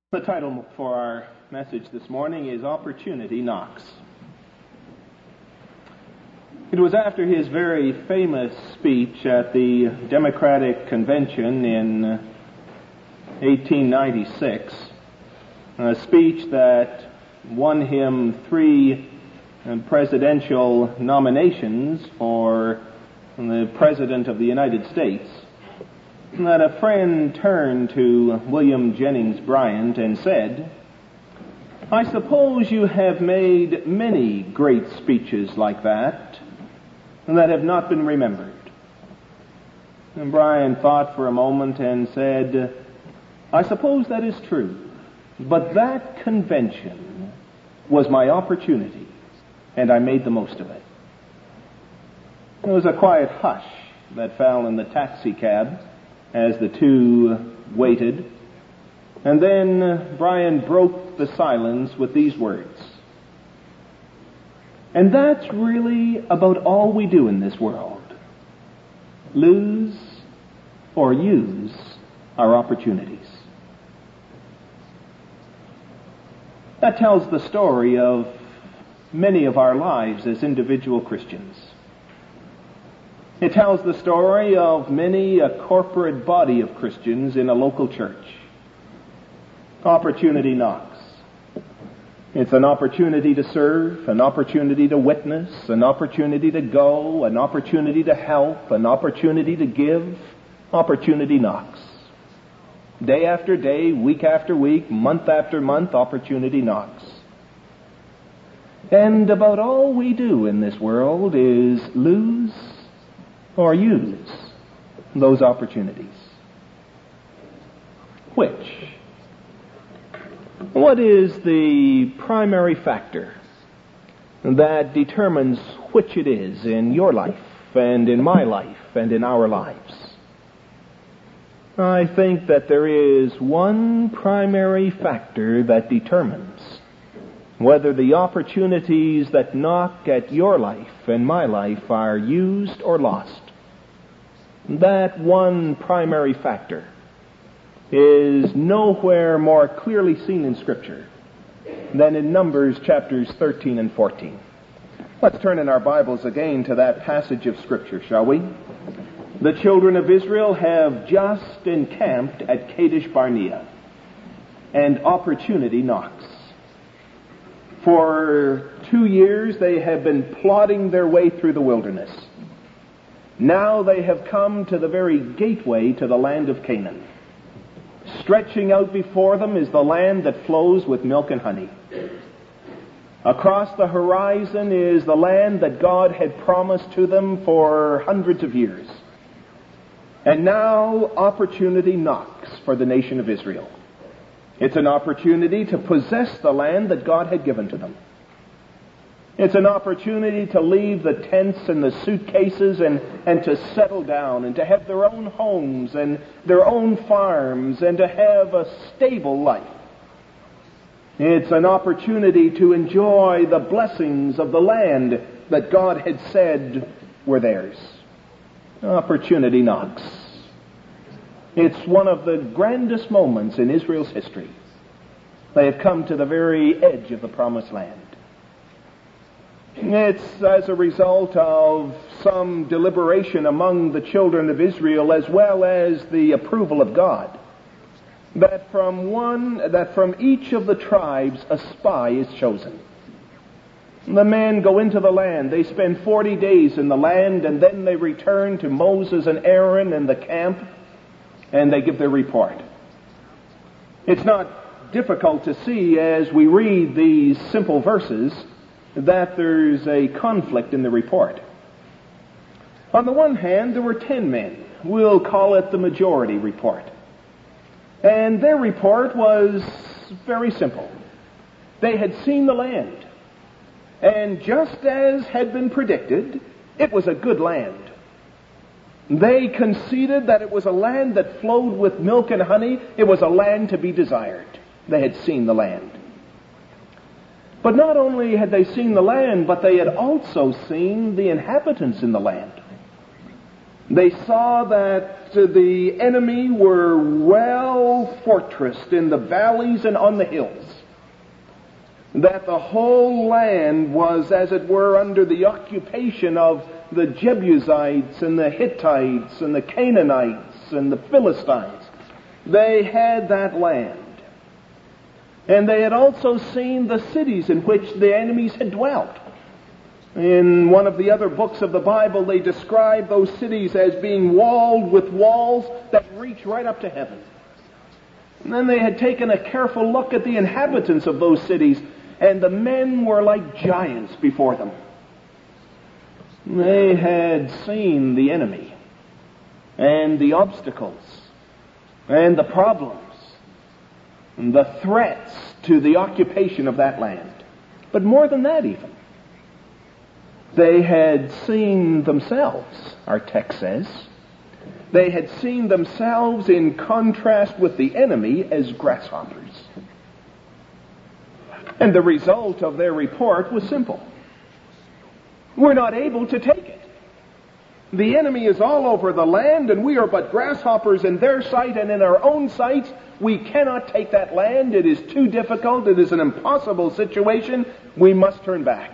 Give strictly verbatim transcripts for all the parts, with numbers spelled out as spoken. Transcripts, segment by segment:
The title for our message this morning is Opportunity Knocks. It was after his very famous speech at the Democratic Convention in eighteen ninety-six, a speech that won him three presidential nominations for the President of the United States, that a friend turned to William Jennings Bryan and said, "I suppose you have made many great speeches like that that have not been remembered." And Bryan thought for a moment and said, "I suppose that is true, but that convention was my opportunity, and I made the most of it." There was a quiet hush that fell in the taxi cab as the two waited. And then Bryan broke the silence with these words, "And that's really about all we do in this world. Lose or use our opportunities." That tells the story of many of our lives as individual Christians. It tells the story of many a corporate body of Christians in a local church. Opportunity knocks. It's an opportunity to serve, an opportunity to witness, an opportunity to go, an opportunity to help, an opportunity to give. Opportunity knocks. Day after day, week after week, month after month, opportunity knocks. And about all we do in this world is lose or use those opportunities. Which? What is the primary factor that determines which it is in your life and in my life and in our lives? I think that there is one primary factor that determines whether the opportunities that knock at your life and my life are used or lost. That one primary factor is nowhere more clearly seen in Scripture than in Numbers chapters thirteen and fourteen. Let's turn in our Bibles again to that passage of Scripture, shall we? The children of Israel have just encamped at Kadesh Barnea, and opportunity knocks. For two years they have been plodding their way through the wilderness. Now they have come to the very gateway to the land of Canaan. Stretching out before them is the land that flows with milk and honey. Across the horizon is the land that God had promised to them for hundreds of years. And now opportunity knocks for the nation of Israel. It's an opportunity to possess the land that God had given to them. It's an opportunity to leave the tents and the suitcases and, and to settle down and to have their own homes and their own farms and to have a stable life. It's an opportunity to enjoy the blessings of the land that God had said were theirs. Opportunity knocks. It's one of the grandest moments in Israel's history. They have come to the very edge of the promised land. It's as a result of some deliberation among the children of Israel, as well as the approval of God, that from one, that from each of the tribes a spy is chosen. The men go into the land. They spend forty days in the land, and then they return to Moses and Aaron and the camp, and they give their report. It's not difficult to see as we read these simple verses that there's a conflict in the report. On the one hand, there were ten men. We'll call it the majority report. And their report was very simple. They had seen the land. And just as had been predicted, it was a good land. They conceded that it was a land that flowed with milk and honey. It was a land to be desired. They had seen the land. But not only had they seen the land, but they had also seen the inhabitants in the land. They saw that the enemy were well fortressed in the valleys and on the hills. That the whole land was, as it were, under the occupation of the Jebusites and the Hittites and the Canaanites and the Philistines. They had that land. And they had also seen the cities in which the enemies had dwelt. In one of the other books of the Bible, they describe those cities as being walled with walls that reach right up to heaven. And then they had taken a careful look at the inhabitants of those cities, and the men were like giants before them. They had seen the enemy, and the obstacles, and the problems, and the threats to the occupation of that land. But more than that even, they had seen themselves, our text says. They had seen themselves in contrast with the enemy as grasshoppers. And the result of their report was simple. We're not able to take it. The enemy is all over the land, and we are but grasshoppers in their sight and in our own sights. We cannot take that land. It is too difficult. It is an impossible situation. We must turn back.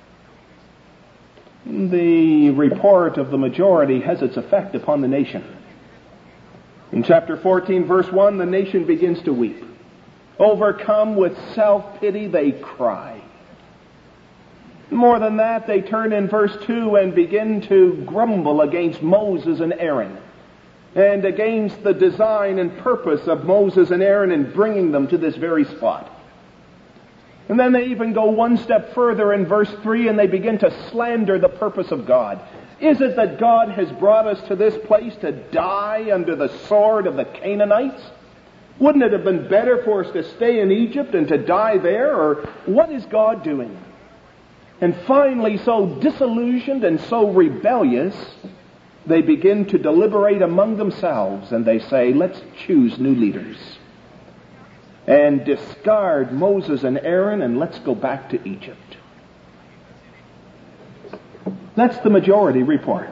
The report of the majority has its effect upon the nation. In chapter fourteen, verse one, the nation begins to weep. Overcome with self-pity, they cry. More than that, they turn in verse two and begin to grumble against Moses and Aaron, and against the design and purpose of Moses and Aaron in bringing them to this very spot. And then they even go one step further in verse three, and they begin to slander the purpose of God. Is it that God has brought us to this place to die under the sword of the Canaanites? Wouldn't it have been better for us to stay in Egypt and to die there? Or what is God doing? And finally, so disillusioned and so rebellious, they begin to deliberate among themselves, and they say, let's choose new leaders. And discard Moses and Aaron, and let's go back to Egypt. That's the majority report.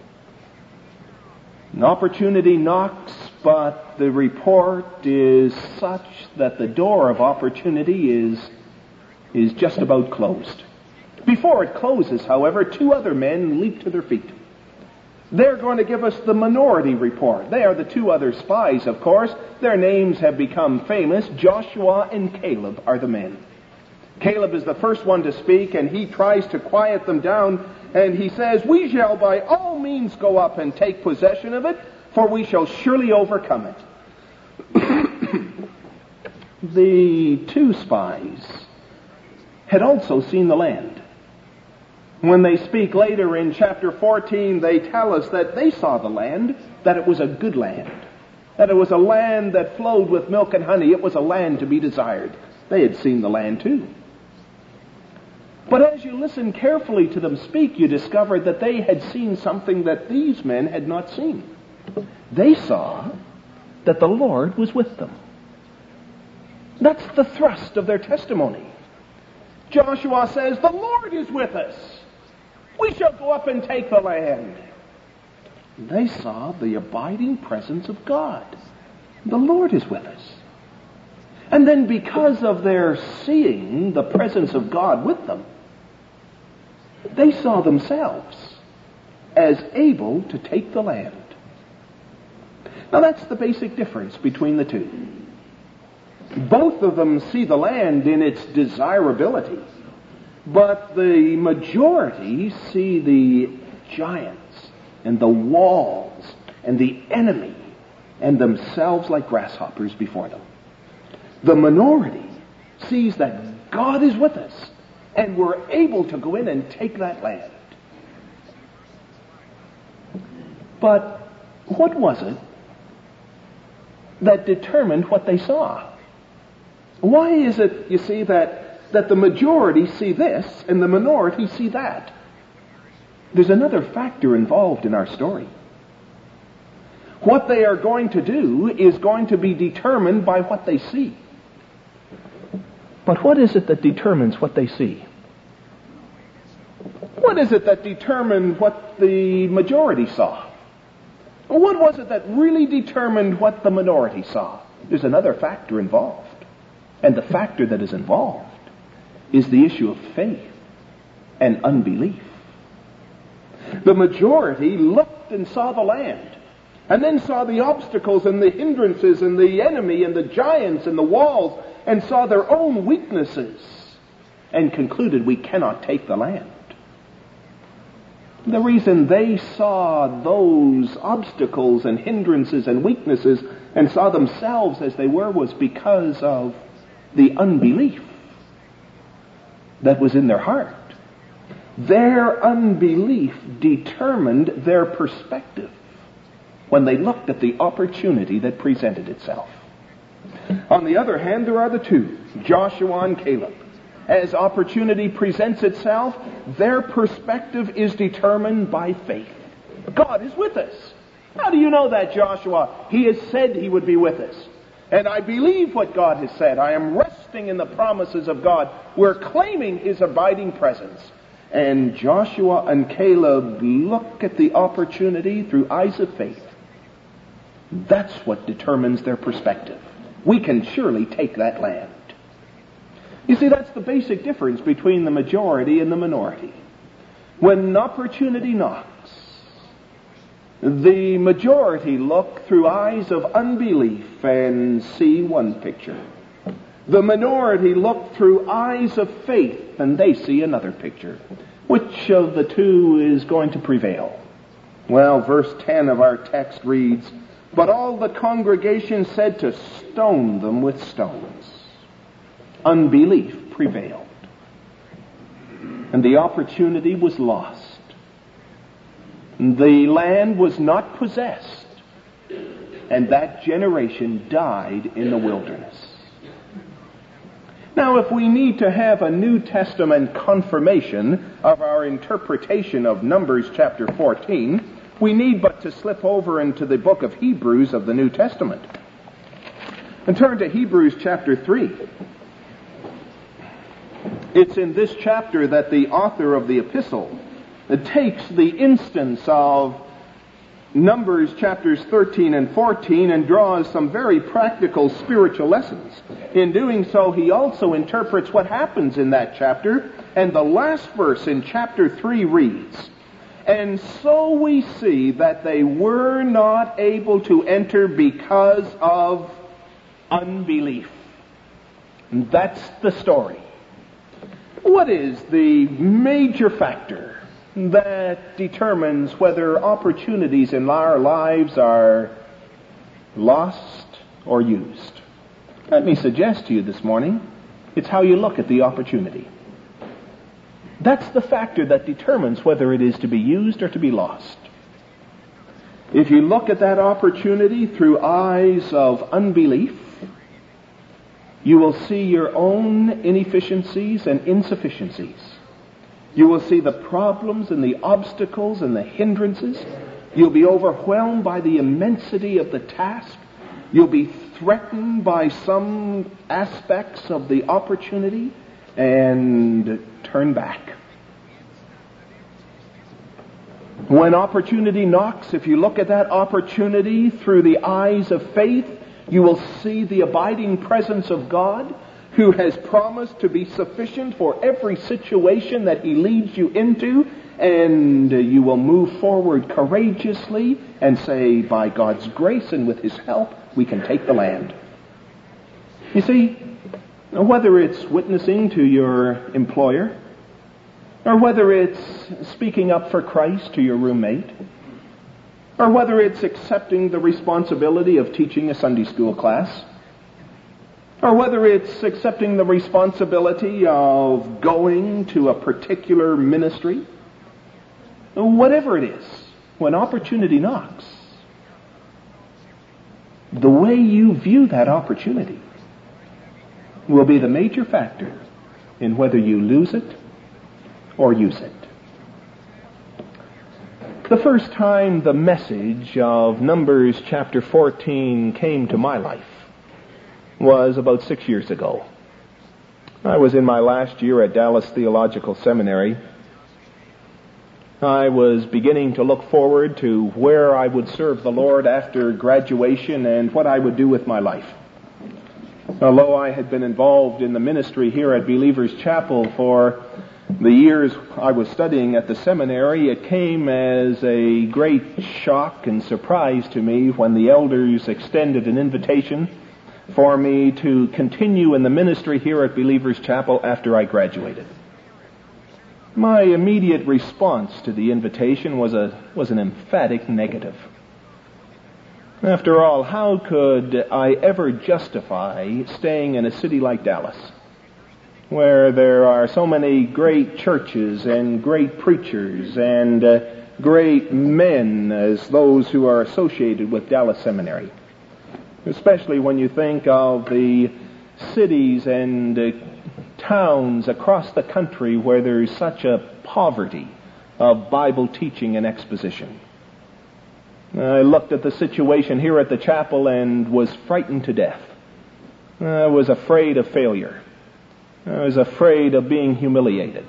An opportunity knocks, but the report is such that the door of opportunity is, is just about closed. Before it closes, however, two other men leap to their feet. They're going to give us the minority report. They are the two other spies, of course. Their names have become famous. Joshua and Caleb are the men. Caleb is the first one to speak, and he tries to quiet them down, and he says, we shall by all means go up and take possession of it, for we shall surely overcome it. The two spies had also seen the land. When they speak later in chapter fourteen, they tell us that they saw the land, that it was a good land, that it was a land that flowed with milk and honey. It was a land to be desired. They had seen the land too. But as you listen carefully to them speak, you discover that they had seen something that these men had not seen. They saw that the Lord was with them. That's the thrust of their testimony. Joshua says, the Lord is with us. We shall go up and take the land. They saw the abiding presence of God. The Lord is with us. And then because of their seeing the presence of God with them, they saw themselves as able to take the land. Now that's the basic difference between the two. Both of them see the land in its desirability, but the majority see the giants and the walls and the enemy and themselves like grasshoppers before them. The minority sees that God is with us and we're able to go in and take that land. But what was it that determined what they saw? Why is it, you see, that, that the majority see this and the minority see that? There's another factor involved in our story. What they are going to do is going to be determined by what they see. But what is it that determines what they see? What is it that determined what the majority saw? What was it that really determined what the minority saw? There's another factor involved. And the factor that is involved is the issue of faith and unbelief. The majority looked and saw the land, and then saw the obstacles and the hindrances and the enemy and the giants and the walls, and saw their own weaknesses, and concluded we cannot take the land. The reason they saw those obstacles and hindrances and weaknesses and saw themselves as they were was because of the unbelief that was in their heart. Their unbelief determined their perspective when they looked at the opportunity that presented itself. On the other hand, there are the two, Joshua and Caleb. As opportunity presents itself, their perspective is determined by faith. God is with us. How do you know that, Joshua? He has said he would be with us. And I believe what God has said. I am resting in the promises of God. We're claiming his abiding presence. And Joshua and Caleb look at the opportunity through eyes of faith. That's what determines their perspective. We can surely take that land. You see, that's the basic difference between the majority and the minority. When opportunity knocks, the majority look through eyes of unbelief and see one picture. The minority look through eyes of faith and they see another picture. Which of the two is going to prevail? Well, verse ten of our text reads, "But all the congregation said to stone them with stones." Unbelief prevailed. And the opportunity was lost. The land was not possessed. And that generation died in the wilderness. Now, if we need to have a New Testament confirmation of our interpretation of Numbers chapter fourteen, we need but to slip over into the book of Hebrews of the New Testament. And turn to Hebrews chapter three. It's in this chapter that the author of the epistle takes the instance of Numbers chapters thirteen and fourteen and draws some very practical spiritual lessons. In doing so, he also interprets what happens in that chapter, and the last verse in chapter three reads, "And so we see that they were not able to enter because of unbelief." And that's the story. What is the major factor that determines whether opportunities in our lives are lost or used? Let me suggest to you this morning, it's how you look at the opportunity. That's the factor that determines whether it is to be used or to be lost. If you look at that opportunity through eyes of unbelief, you will see your own inefficiencies and insufficiencies. You will see the problems and the obstacles and the hindrances. You'll be overwhelmed by the immensity of the task. You'll be threatened by some aspects of the opportunity and turn back. When opportunity knocks, if you look at that opportunity through the eyes of faith, you will see the abiding presence of God, who has promised to be sufficient for every situation that he leads you into, and you will move forward courageously and say, by God's grace and with his help, we can take the land. You see, whether it's witnessing to your employer, or whether it's speaking up for Christ to your roommate, or whether it's accepting the responsibility of teaching a Sunday school class, or whether it's accepting the responsibility of going to a particular ministry, whatever it is, when opportunity knocks, the way you view that opportunity will be the major factor in whether you lose it or use it. The first time the message of Numbers chapter fourteen came to my life was about six years ago. I was in my last year at Dallas Theological Seminary, I was beginning to look forward to where I would serve the Lord after graduation and what I would do with my life. Although I had been involved in the ministry here at Believers Chapel for the years I was studying at the seminary, it came as a great shock and surprise to me when the elders extended an invitation for me to continue in the ministry here at Believers Chapel after I graduated. My immediate response to the invitation was a was an emphatic negative. After all, how could I ever justify staying in a city like Dallas, where there are so many great churches and great preachers and uh, great men as those who are associated with Dallas Seminary? Especially when you think of the cities and uh, towns across the country where there's such a poverty of Bible teaching and exposition. I looked at the situation here at the chapel and was frightened to death. I was afraid of failure. I was afraid of being humiliated.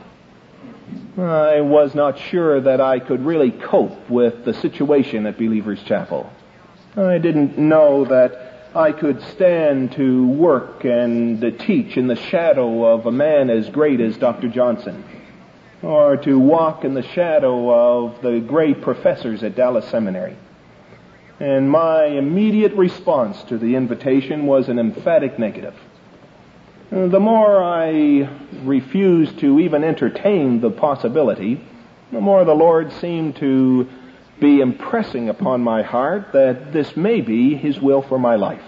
I was not sure that I could really cope with the situation at Believers Chapel. I didn't know that I could stand to work and to teach in the shadow of a man as great as Doctor Johnson, or to walk in the shadow of the great professors at Dallas Seminary. And my immediate response to the invitation was an emphatic negative. The more I refused to even entertain the possibility, the more the Lord seemed to be impressing upon my heart that this may be His will for my life.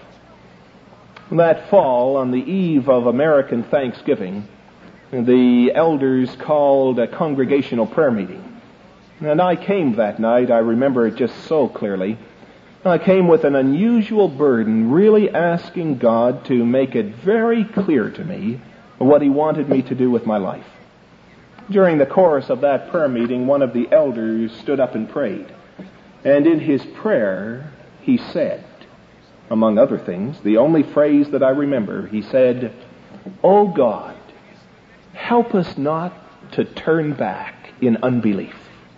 That fall, on the eve of American Thanksgiving, the elders called a congregational prayer meeting. And I came that night, I remember it just so clearly. I came with an unusual burden, really asking God to make it very clear to me what He wanted me to do with my life. During the course of that prayer meeting, one of the elders stood up and prayed. And in his prayer, he said, among other things, the only phrase that I remember, he said, "O God, help us not to turn back in unbelief."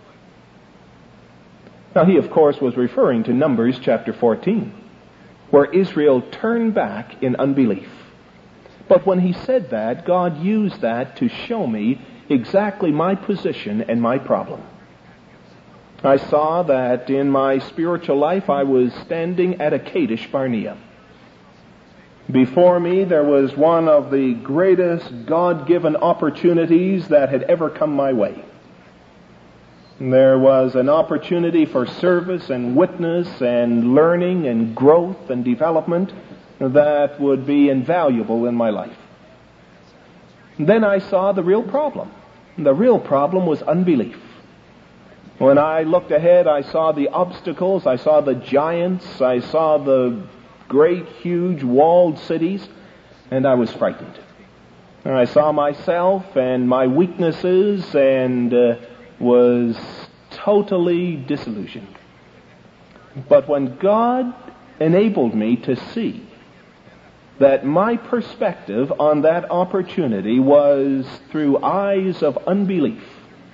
Now he, of course, was referring to Numbers chapter fourteen, where Israel turned back in unbelief. But when he said that, God used that to show me exactly my position and my problem. I saw that in my spiritual life I was standing at a Kadesh Barnea. Before me there was one of the greatest God-given opportunities that had ever come my way. There was an opportunity for service and witness and learning and growth and development that would be invaluable in my life. Then I saw the real problem. The real problem was unbelief. When I looked ahead, I saw the obstacles, I saw the giants, I saw the great, huge, walled cities, and I was frightened. And I saw myself and my weaknesses and uh, was totally disillusioned. But when God enabled me to see that my perspective on that opportunity was through eyes of unbelief,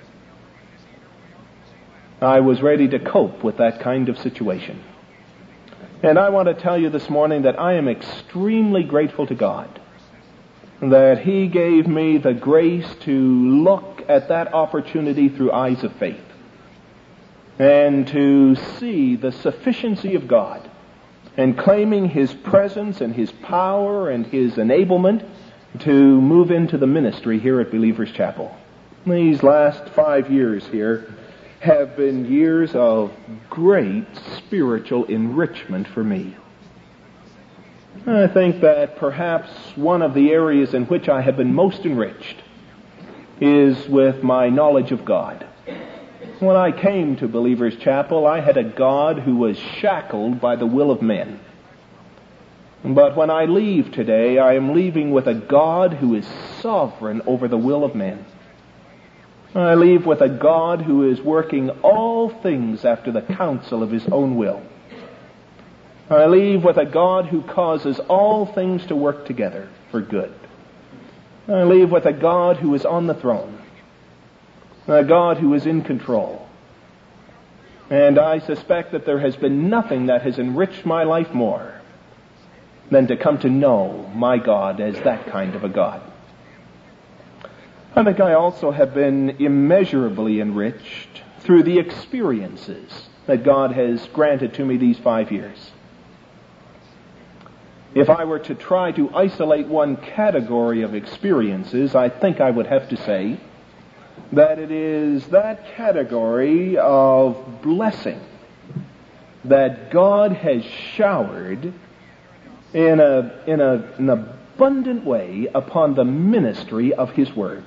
I was ready to cope with that kind of situation. And I want to tell you this morning that I am extremely grateful to God that He gave me the grace to look at that opportunity through eyes of faith and to see the sufficiency of God and claiming His presence and His power and His enablement to move into the ministry here at Believers Chapel. These last five years here have been years of great spiritual enrichment for me. I think that perhaps one of the areas in which I have been most enriched is with my knowledge of God. When I came to Believers Chapel, I had a God who was shackled by the will of men. But when I leave today, I am leaving with a God who is sovereign over the will of men. I leave with a God who is working all things after the counsel of His own will. I leave with a God who causes all things to work together for good. I leave with a God who is on the throne, a God who is in control, And I suspect that there has been nothing that has enriched my life more than to come to know my God as that kind of a God. I think I also have been immeasurably enriched through the experiences that God has granted to me these five years. If I were to try to isolate one category of experiences, I think I would have to say that it is that category of blessing that God has showered in a, in a, an abundant way upon the ministry of His Word.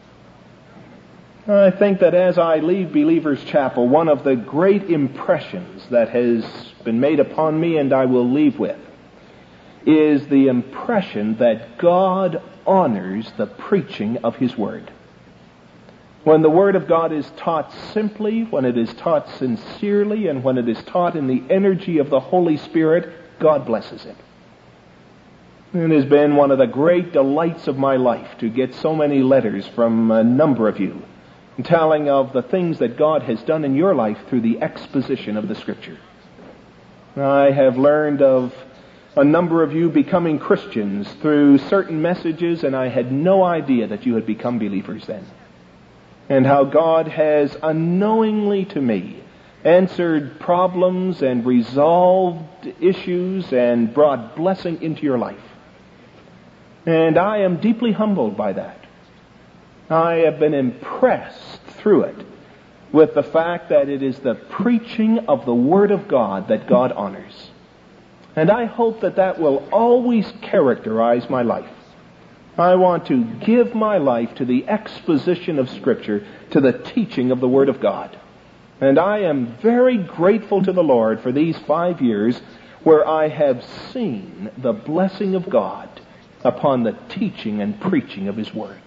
I think that as I leave Believers Chapel, one of the great impressions that has been made upon me and I will leave with is the impression that God honors the preaching of His Word. When the Word of God is taught simply, when it is taught sincerely, and when it is taught in the energy of the Holy Spirit, God blesses it. It has been one of the great delights of my life to get so many letters from a number of you telling of the things that God has done in your life through the exposition of the Scripture. I have learned of a number of you becoming Christians through certain messages, and I had no idea that you had become believers then. And how God has unknowingly to me answered problems and resolved issues and brought blessing into your life. And I am deeply humbled by that. I have been impressed through it with the fact that it is the preaching of the Word of God that God honors. And I hope that that will always characterize my life. I want to give my life to the exposition of Scripture, to the teaching of the Word of God. And I am very grateful to the Lord for these five years where I have seen the blessing of God upon the teaching and preaching of His Word.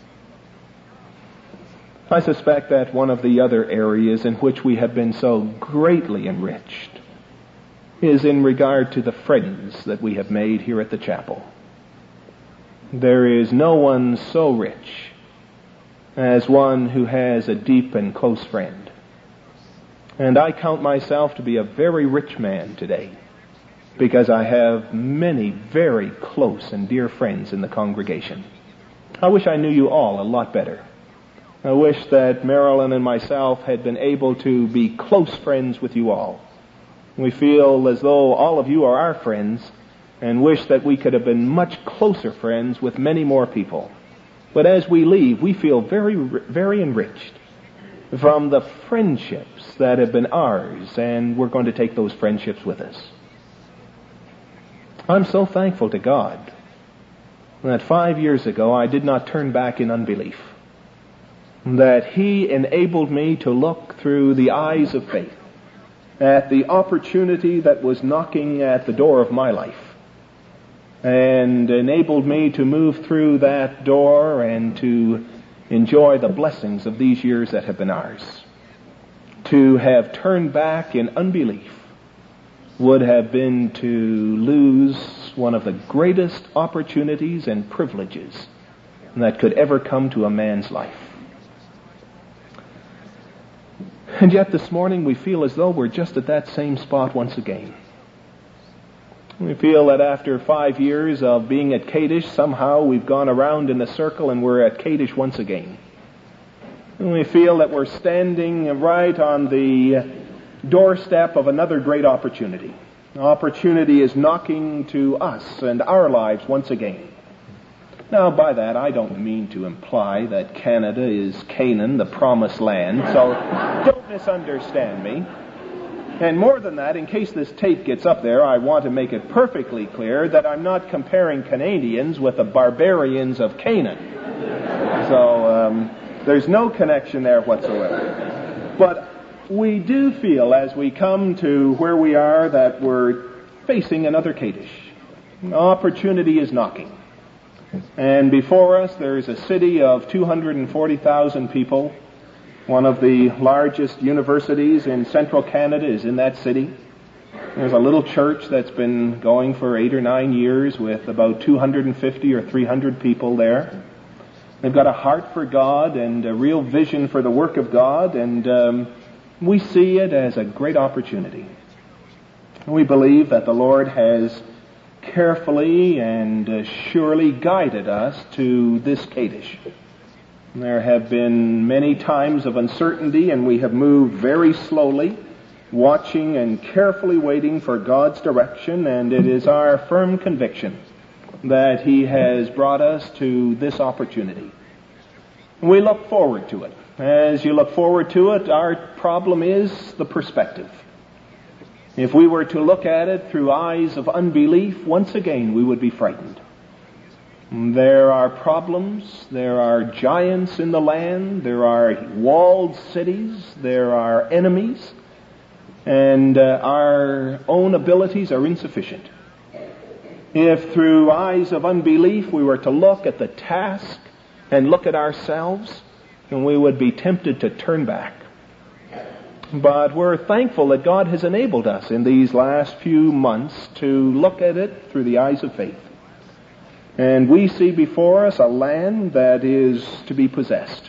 I suspect that one of the other areas in which we have been so greatly enriched is in regard to the friends that we have made here at the chapel. There is no one so rich as one who has a deep and close friend. And I count myself to be a very rich man today because I have many very close and dear friends in the congregation. I wish I knew you all a lot better. I wish that Marilyn and myself had been able to be close friends with you all. We feel as though all of you are our friends and wish that we could have been much closer friends with many more people. But as we leave, we feel very, very enriched from the friendships that have been ours, and we're going to take those friendships with us. I'm so thankful to God that five years ago I did not turn back in unbelief, that He enabled me to look through the eyes of faith at the opportunity that was knocking at the door of my life, and enabled me to move through that door and to enjoy the blessings of these years that have been ours. To have turned back in unbelief would have been to lose one of the greatest opportunities and privileges that could ever come to a man's life. And yet this morning we feel as though we're just at that same spot once again. We feel that after five years of being at Kadesh, somehow we've gone around in a circle and we're at Kadesh once again. And we feel that we're standing right on the doorstep of another great opportunity. Opportunity is knocking to us and our lives once again. Now, by that, I don't mean to imply that Canada is Canaan, the promised land, so don't misunderstand me. And more than that, in case this tape gets up there, I want to make it perfectly clear that I'm not comparing Canadians with the barbarians of Canaan. So, um, there's no connection there whatsoever. But we do feel, as we come to where we are, that we're facing another Kadesh. Opportunity is knocking. And before us, there is a city of two hundred forty thousand people. One of the largest universities in central Canada is in that city. There's a little church that's been going for eight or nine years with about two hundred fifty or three hundred people there. They've got a heart for God and a real vision for the work of God, and um, we see it as a great opportunity. We believe that the Lord has carefully and uh, surely guided us to this Kadesh. There have been many times of uncertainty, and we have moved very slowly, watching and carefully waiting for God's direction, and it is our firm conviction that He has brought us to this opportunity. We look forward to it. As you look forward to it, our problem is the perspective. If we were to look at it through eyes of unbelief, once again we would be frightened. There are problems, there are giants in the land, there are walled cities, there are enemies, and uh, our own abilities are insufficient. If through eyes of unbelief we were to look at the task and look at ourselves, then we would be tempted to turn back. But we're thankful that God has enabled us in these last few months to look at it through the eyes of faith. And we see before us a land that is to be possessed.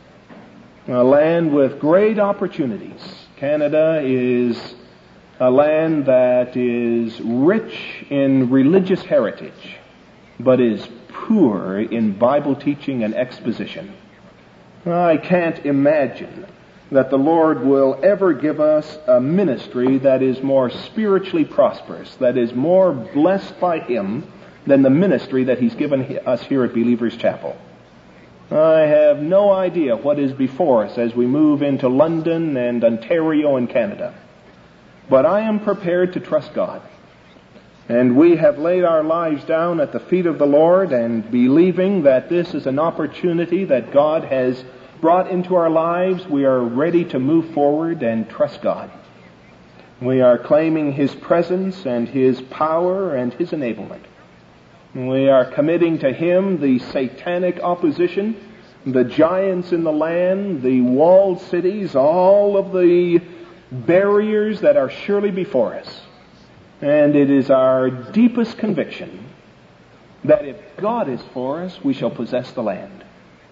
A land with great opportunities. Canada is a land that is rich in religious heritage, but is poor in Bible teaching and exposition. I can't imagine that the Lord will ever give us a ministry that is more spiritually prosperous, that is more blessed by Him than the ministry that He's given us here at Believers Chapel. I have no idea what is before us as we move into London and Ontario and Canada. But I am prepared to trust God. And we have laid our lives down at the feet of the Lord, and believing that this is an opportunity that God has brought into our lives, we are ready to move forward and trust God. We are claiming His presence and His power and His enablement. We are committing to Him the satanic opposition, the giants in the land, the walled cities, all of the barriers that are surely before us. And it is our deepest conviction that if God is for us, we shall possess the land.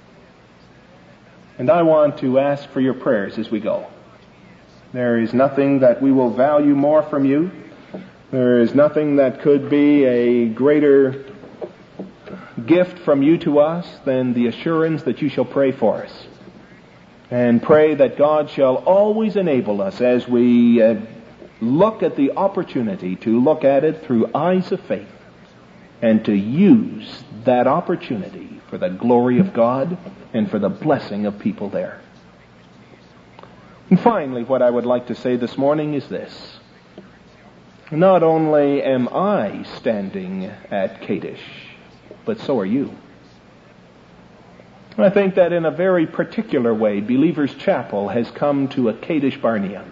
And I want to ask for your prayers as we go. There is nothing that we will value more from you. There is nothing that could be a greater gift from you to us than the assurance that you shall pray for us. And pray that God shall always enable us as we uh, look at the opportunity to look at it through eyes of faith and to use that opportunity for the glory of God and for the blessing of people there. And finally, what I would like to say this morning is this. Not only am I standing at Kadesh, but so are you. I think that in a very particular way, Believers Chapel has come to a Kadesh Barnea.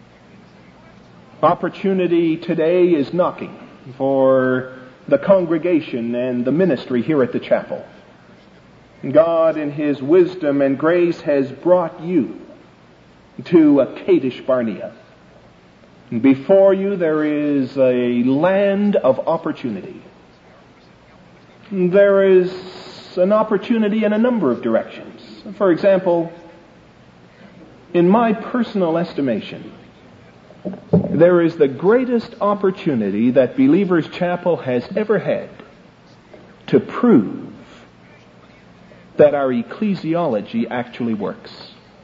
Opportunity today is knocking for the congregation and the ministry here at the chapel. God in His wisdom and grace has brought you to a Kadesh Barnea. Before you there is a land of opportunity. There is an opportunity in a number of directions. For example, in my personal estimation, there is the greatest opportunity that Believers Chapel has ever had to prove that our ecclesiology actually works.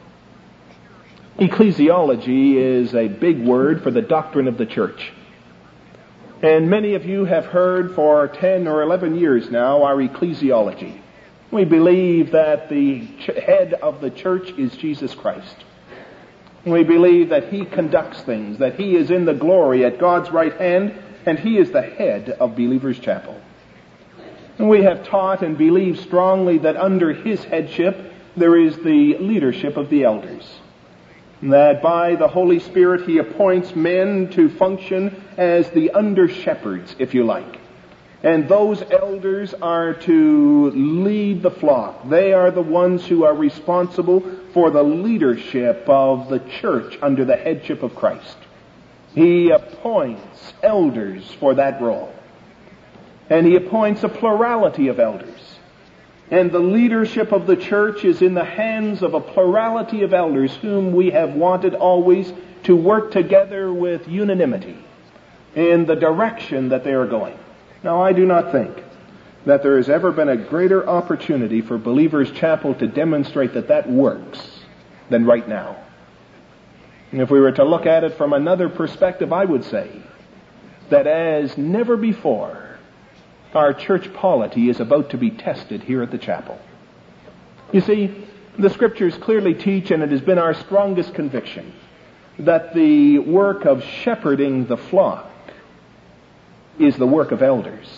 Ecclesiology is a big word for the doctrine of the church. And many of you have heard for ten or eleven years now our ecclesiology. We believe that the ch- head of the church is Jesus Christ. We believe that He conducts things, that He is in the glory at God's right hand, and He is the head of Believers Chapel. And we have taught and believe strongly that under His headship there is the leadership of the elders. That by the Holy Spirit He appoints men to function as the under-shepherds, if you like. And those elders are to lead the flock. They are the ones who are responsible for the leadership of the church under the headship of Christ. He appoints elders for that role. And He appoints a plurality of elders. And the leadership of the church is in the hands of a plurality of elders whom we have wanted always to work together with unanimity in the direction that they are going. Now, I do not think that there has ever been a greater opportunity for Believers Chapel to demonstrate that that works than right now. And if we were to look at it from another perspective, I would say that as never before, our church polity is about to be tested here at the chapel. You see, the Scriptures clearly teach, and it has been our strongest conviction, that the work of shepherding the flock is the work of elders.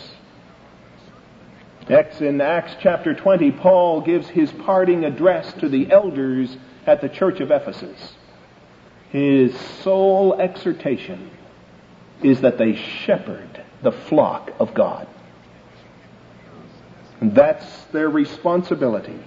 In Acts chapter twenty, Paul gives his parting address to the elders at the church of Ephesus. His sole exhortation is that they shepherd the flock of God. And that's their responsibility.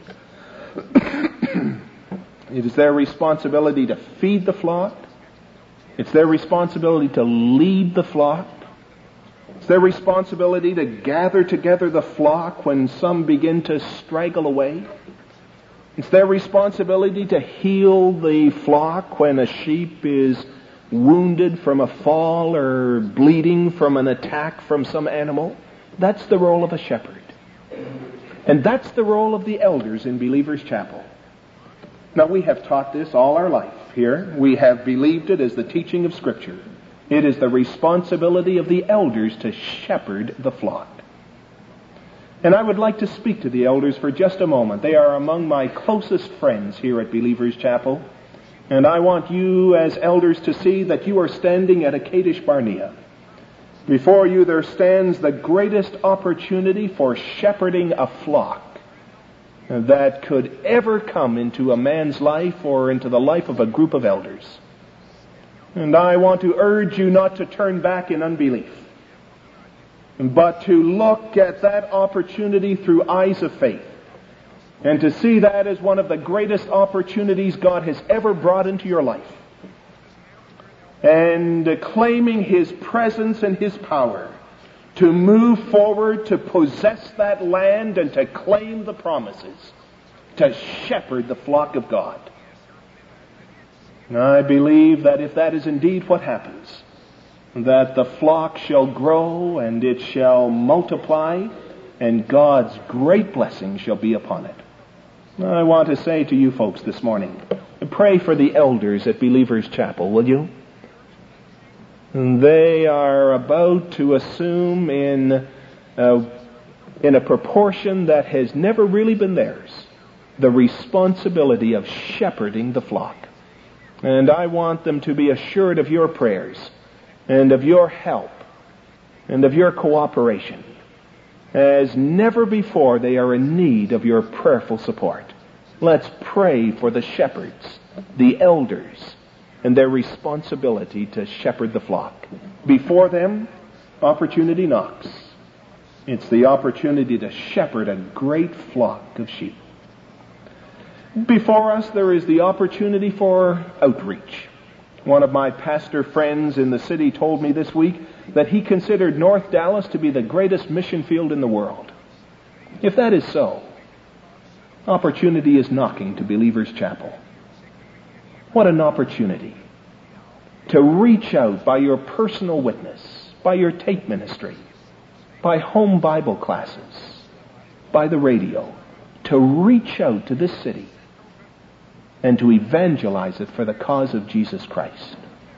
It is their responsibility to feed the flock. It's their responsibility to lead the flock. It's their responsibility to gather together the flock when some begin to straggle away. It's their responsibility to heal the flock when a sheep is wounded from a fall or bleeding from an attack from some animal. That's the role of a shepherd. And that's the role of the elders in Believers Chapel. Now, we have taught this all our life here. We have believed it as the teaching of Scripture. It is the responsibility of the elders to shepherd the flock. And I would like to speak to the elders for just a moment. They are among my closest friends here at Believers Chapel. And I want you as elders to see that you are standing at a Kadesh Barnea. Before you there stands the greatest opportunity for shepherding a flock that could ever come into a man's life or into the life of a group of elders. And I want to urge you not to turn back in unbelief, but to look at that opportunity through eyes of faith, and to see that as one of the greatest opportunities God has ever brought into your life. And claiming His presence and His power to move forward, to possess that land and to claim the promises, to shepherd the flock of God. And I believe that if that is indeed what happens, that the flock shall grow and it shall multiply and God's great blessing shall be upon it. I want to say to you folks this morning, pray for the elders at Believers Chapel, will you? They are about to assume in, uh, in a proportion that has never really been theirs, the responsibility of shepherding the flock. And I want them to be assured of your prayers and of your help and of your cooperation. As never before, they are in need of your prayerful support. Let's pray for the shepherds, the elders, and their responsibility to shepherd the flock. Before them, opportunity knocks. It's the opportunity to shepherd a great flock of sheep. Before us, there is the opportunity for outreach. One of my pastor friends in the city told me this week that he considered North Dallas to be the greatest mission field in the world. If that is so, opportunity is knocking to Believers Chapel. What an opportunity to reach out by your personal witness, by your tape ministry, by home Bible classes, by the radio, to reach out to this city and to evangelize it for the cause of Jesus Christ.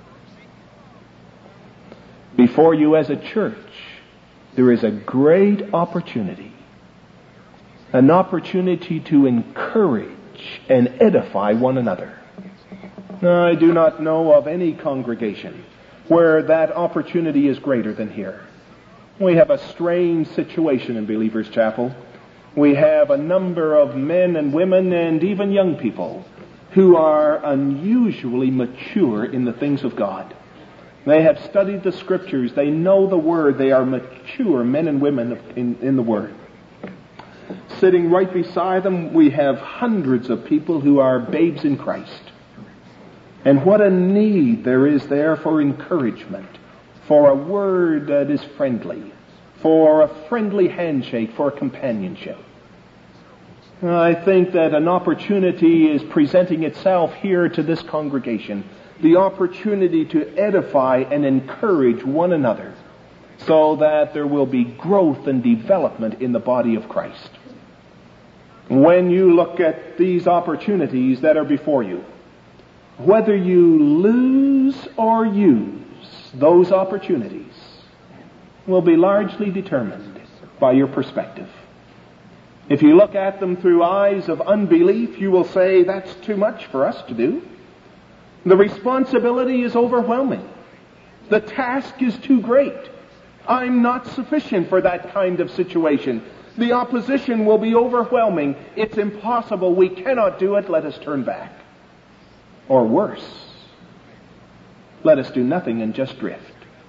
Before you as a church, there is a great opportunity, an opportunity to encourage and edify one another. I do not know of any congregation where that opportunity is greater than here. We have a strange situation in Believers Chapel. We have a number of men and women and even young people who are unusually mature in the things of God. They have studied the Scriptures. They know the Word. They are mature men and women in, in the Word. Sitting right beside them, we have hundreds of people who are babes in Christ. And what a need there is there for encouragement, for a word that is friendly, for a friendly handshake, for companionship. I think that an opportunity is presenting itself here to this congregation. The opportunity to edify and encourage one another so that there will be growth and development in the body of Christ. When you look at these opportunities that are before you, whether you lose or use those opportunities will be largely determined by your perspective. If you look at them through eyes of unbelief, you will say, that's too much for us to do. The responsibility is overwhelming. The task is too great. I'm not sufficient for that kind of situation. The opposition will be overwhelming. It's impossible. We cannot do it. Let us turn back. Or worse, let us do nothing and just drift.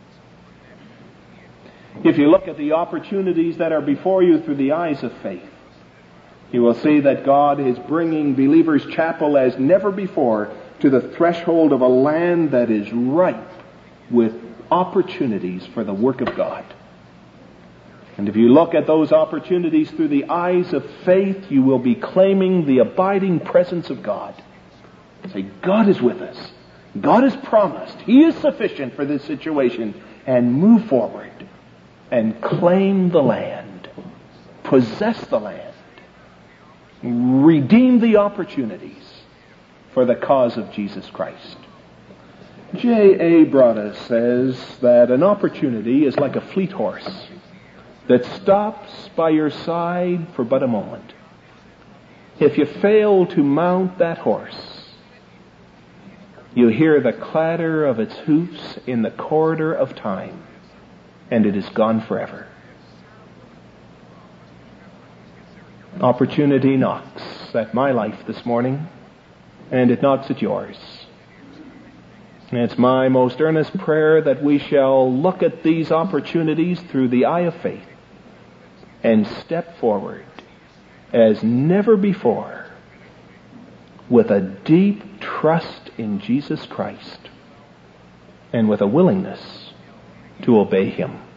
If you look at the opportunities that are before you through the eyes of faith, you will see that God is bringing Believers Chapel as never before to the threshold of a land that is ripe with opportunities for the work of God. And if you look at those opportunities through the eyes of faith, you will be claiming the abiding presence of God. Say, God is with us. God has promised. He is sufficient for this situation. And move forward and claim the land. Possess the land. Redeem the opportunities for the cause of Jesus Christ. J A. Broadus says that an opportunity is like a fleet horse that stops by your side for but a moment. If you fail to mount that horse, you hear the clatter of its hoofs in the corridor of time, and it is gone forever. Opportunity knocks at my life this morning, and it knocks at yours. And it's my most earnest prayer that we shall look at these opportunities through the eye of faith and step forward as never before with a deep trust in Jesus Christ and with a willingness to obey Him.